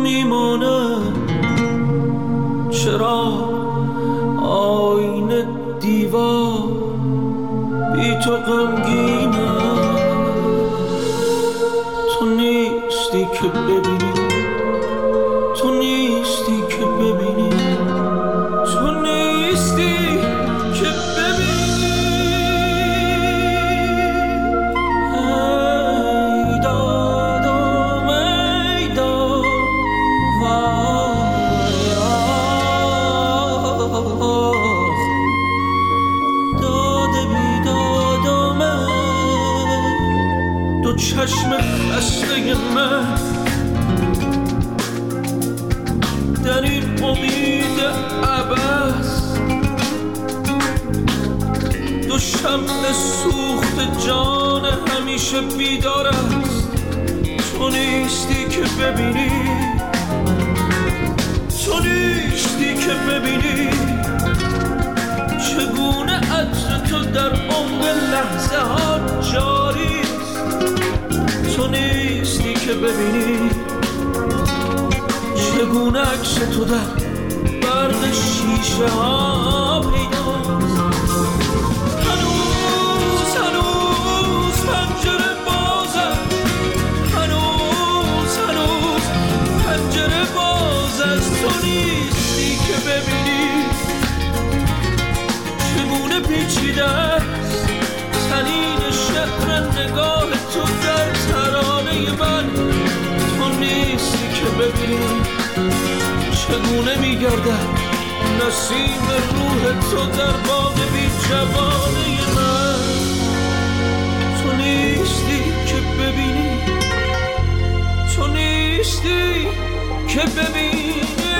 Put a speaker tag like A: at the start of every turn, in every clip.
A: میمانه، چرا آینه دیوار بی تو غمگینه. تو نیستی که ببینی، تو نیستی که ببینی، تو نیستی که ببینی. ای دادم ای داد وای آخ، داد بیدادم دو چشم خسته من در این امید عبث، دو شمع سوخت جان همیشه بیدار است. تو نیستی که ببینی، تو نیستی که ببینی چگونه عطر تو در عمق لحظه ها جاری است. تو نیستی که ببینی چگونه عکس تو در برق شیشه ها پیداست. هنوز هنوز پنجره بازه، هنوز هنوز پنجره باز است. تو نیستی که ببینی چگونه پیچیده است طنین شعر نگاه تو در ترانه من. تو نیستی که ببینی چگونه میگردد نسیم روح تو در باغ بی جوانه من. تو نیستی که ببینی، تو نیستی که ببینی.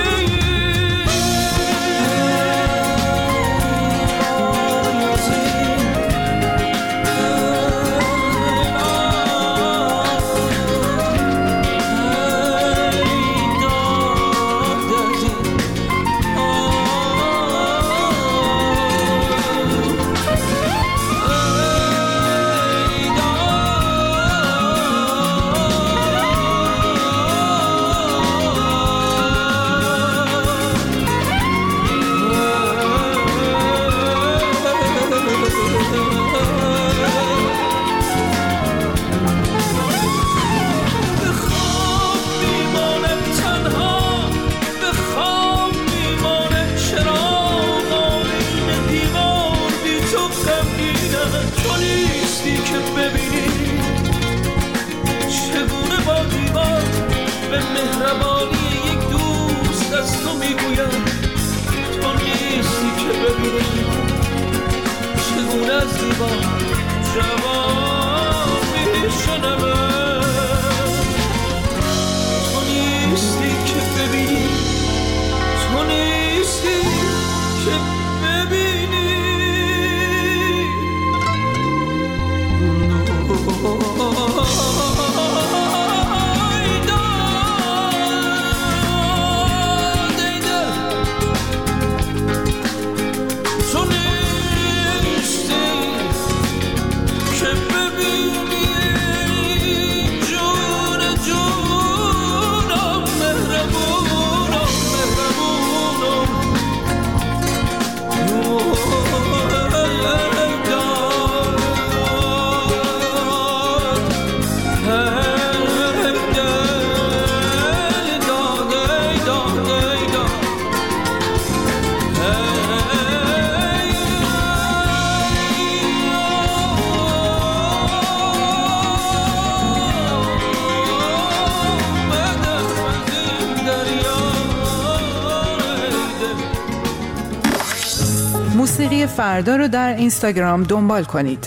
B: موسیقی فردا رو در اینستاگرام دنبال کنید.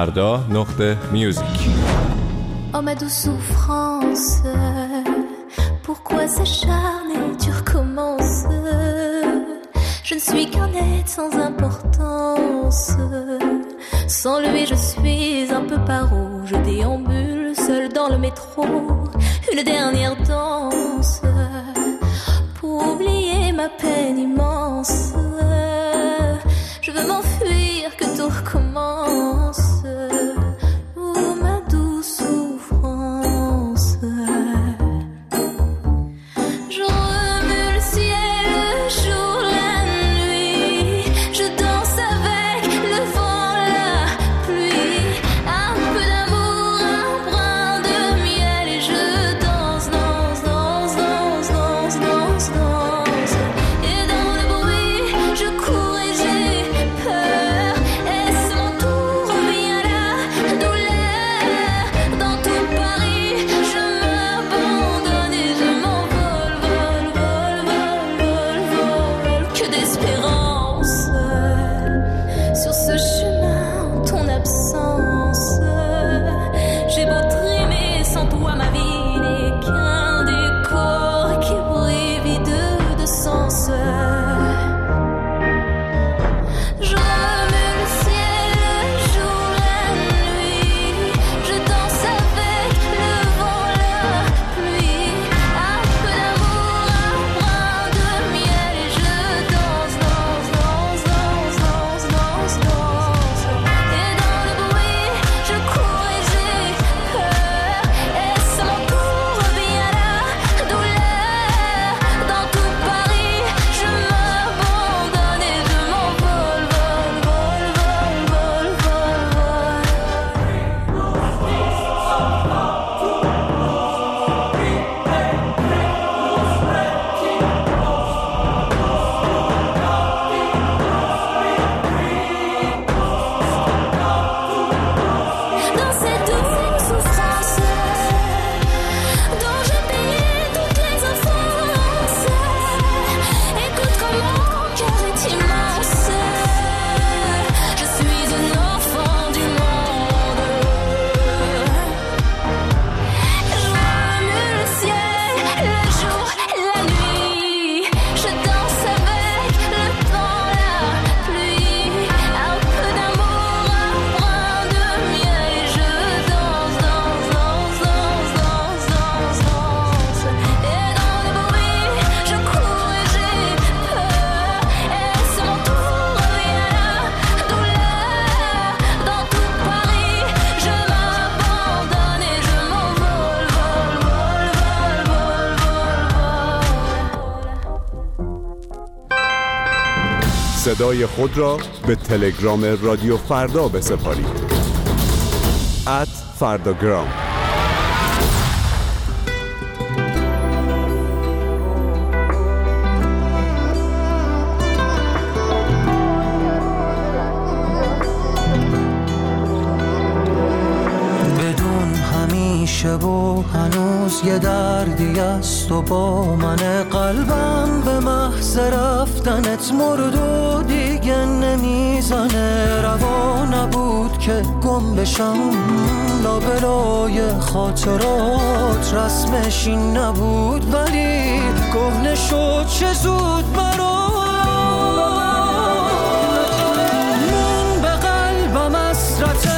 C: فردا.music.
D: Oh ma douce souffrance, pourquoi s'acharner, tu recommences. Je ne suis qu'un être sans importance. Sans lui je suis un peu paro. Je déambule seul dans le métro. Une dernière danse pour oublier ma peine immense. Je veux m'enfuir, que tout recommence. Oh ma douce souffrance.
E: صدای خود را به تلگرام رادیو فردا بسپارید. @فرداگرام.
F: و هنوز یه دردی است و با من قلبم به محض رفتنت مرد و دیگه نمیزنه. روا نبود که گم بشم لابلای خاطرات، رسمش این نبود ولی کهنه شد چه زود برام. من به قلبم حسرته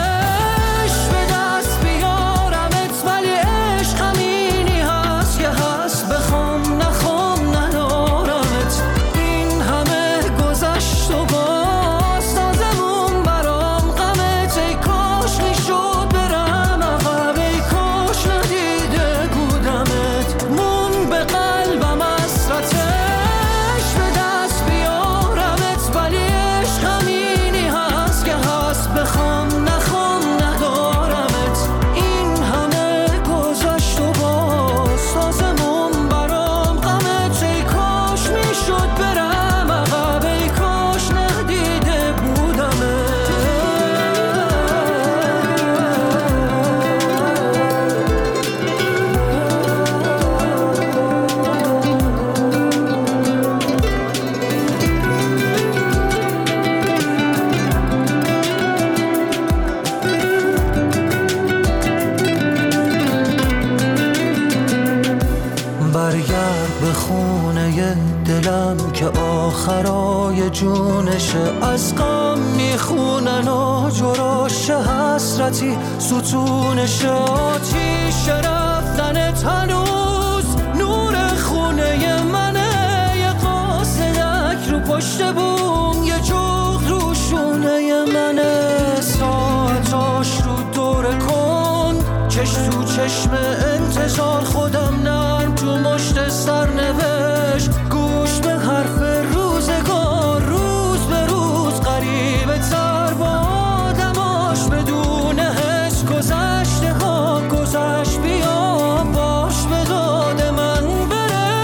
F: آخرای جونشه از غم میخونن و جراش حسرتی ستونشه. آتیش رفتنت هنوز نور خونه منه، یه قاصدک رو پشت بوم، یه جغد رو شونه منه. ساعتاش رو دور کن، چشم تو چشم انتظار، خودم نرم تو مشت سرنوشت، گوش به حرف روزگار، روز به روز غریبه تر با آدماش، بدون حس گذشته ها گذشت. بیا باش به داد من بره.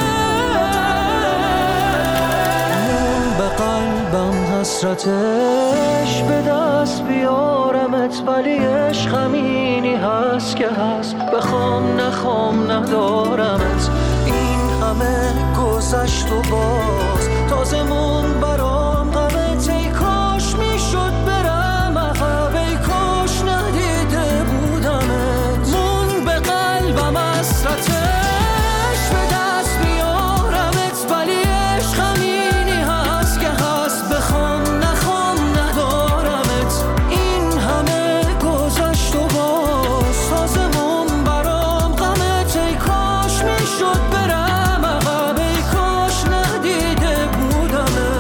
F: من به قلبم حسرتش به دست بیارمت، ولی عشق همینی هست که هست، بخوام نخوام ندارمت. این همه گذشت و باز تازمون برام غمت. ای کاش میشد برم عقب، ای کاش ندیده بودمت. مون به قلبم حسرتش به دست بیارمت، ولی عشق همینی هست که هست، بخوام نخوام ندارمت. این همه گذشت و باز تازمون برام غمت. ای کاش میشد برم عقب، ای کاش ندیده بودمت.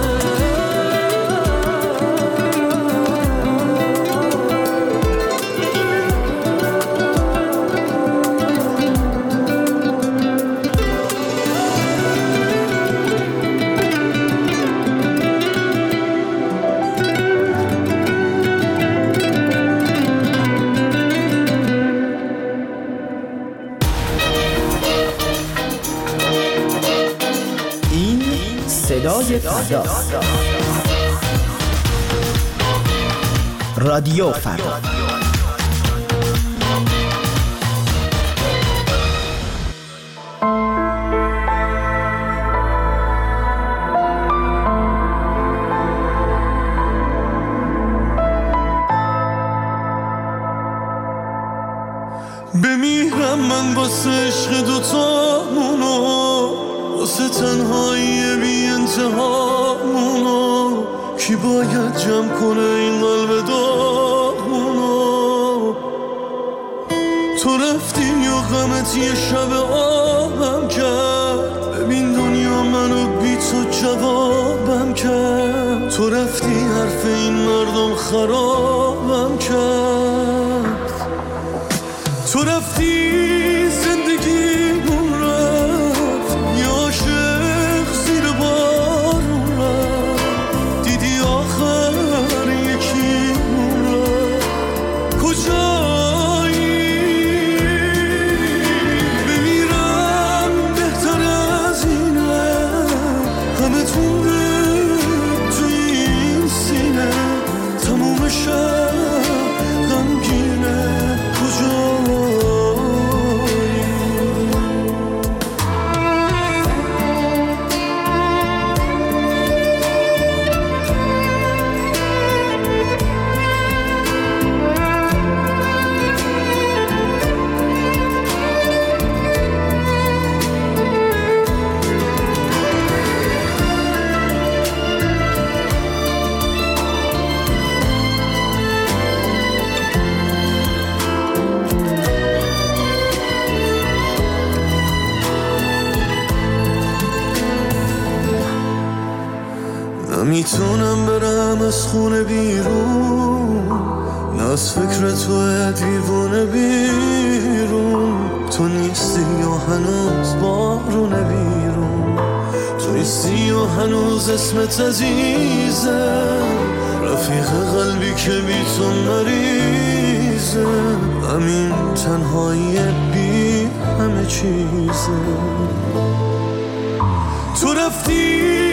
G: این صدای فرداست. رادیو فردا.
A: بمیرم من واسه عشق دوتامونو، واسه تنهایی بی انتهامونو. کی باید جمع کنه این قلب داغونو؟ تو رفتی یا غمت یه شب آبم کرد، ببین دنیا منو بی تو جوابم کرد. تو رفتی حرف این مردم خرابم کرد. تو رفتی زندگیمون رفت، یا عاشق زیر بارون رفت.
H: نمیتونم برم از خونه بیرون، نه از فکر تو دیوونه بیرون. تو نیستی و هنوز بارونه بیرون، تو نیستی و هنوز اسمت عزیزه، رفیق قلبی که بی تو مریضه. همین تنهایی بی همه چیزه. تو رفتی